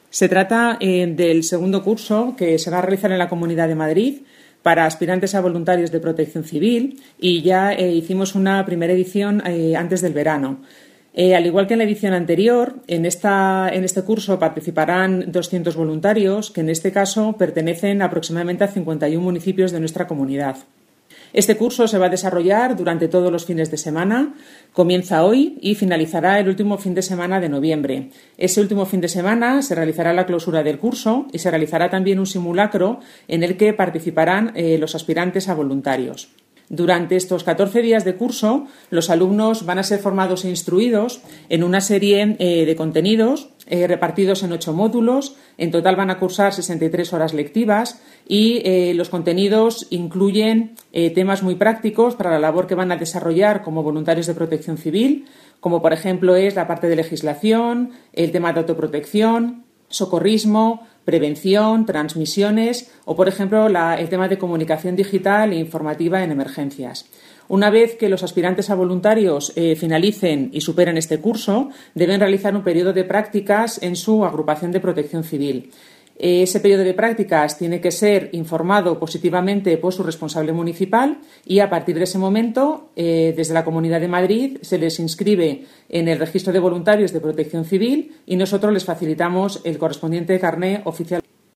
Se trata del segundo curso que se va a realizar en la Comunidad de Madrid para aspirantes a voluntarios de protección civil y ya hicimos una primera edición antes del verano. Al igual que en la edición anterior, en este curso participarán 200 voluntarios que en este caso pertenecen aproximadamente a 51 municipios de nuestra comunidad. Este curso se va a desarrollar durante todos los fines de semana, comienza hoy y finalizará el último fin de semana de noviembre. Ese último fin de semana se realizará la clausura del curso y se realizará también un simulacro en el que participarán los aspirantes a voluntarios. Durante estos 14 días de curso, los alumnos van a ser formados e instruidos en una serie de contenidos repartidos en 8 módulos. En total van a cursar 63 horas lectivas y los contenidos incluyen temas muy prácticos para la labor que van a desarrollar como voluntarios de protección civil, como por ejemplo es la parte de legislación, el tema de autoprotección, socorrismo, prevención, transmisiones o, por ejemplo, el tema de comunicación digital e informativa en emergencias. Una vez que los aspirantes a voluntarios finalicen y superen este curso, deben realizar un periodo de prácticas en su agrupación de protección civil. Ese periodo de prácticas tiene que ser informado positivamente por su responsable municipal y a partir de ese momento, desde la Comunidad de Madrid, se les inscribe en el registro de voluntarios de protección civil y nosotros les facilitamos el correspondiente carné oficial